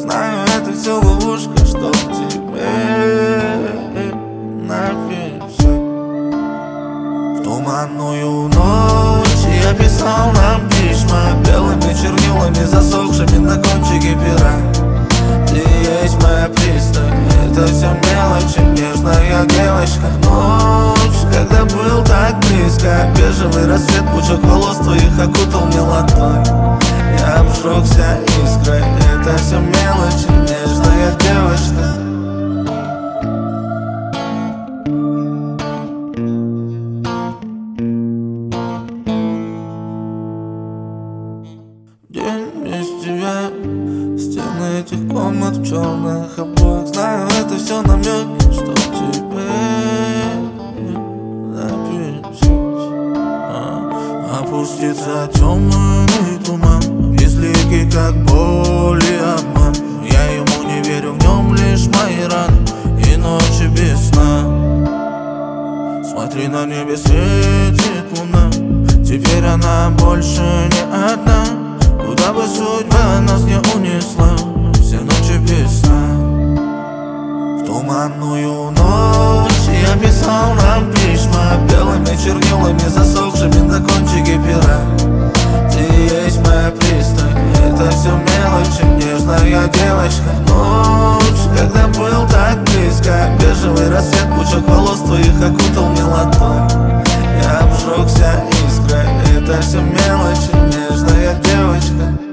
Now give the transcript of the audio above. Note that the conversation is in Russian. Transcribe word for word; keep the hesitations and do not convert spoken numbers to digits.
Знаю, это все ловушка, чтоб тебе написать. В туманную ночь я писал нам письма белыми чернилами, засохшими на кончике пера. Ты есть моя пристань, это все мелочи, нежная девочка. Ночь, когда был так близко, бежевый рассвет, пучок волос твоих окутал мне ладонь. Я обжегся искрой, это все мелочи, нежная девочка. День без тебя, стены этих комнат в черных обоях. Знаю, это все намеки, что тебе написать. а, Опустится темный туман, безликий, как боль и обман. Я ему не верю, в нем лишь мои раны и ночи без сна. Смотри, на небе светит луна, теперь она больше не одна. Куда бы судьба нас не унесла, все ночи без сна. В туманную ночь я писал нам письма белыми чернилами, засохшими на кончике пера. Ты есть моя пристань, это все мелочи, нежная девочка. Ночь, когда был так близко, бежевый рассвет, пучок волос твоих окутал мне ладонь. Я обжегся искрой, это все мелочи, нежная девочка.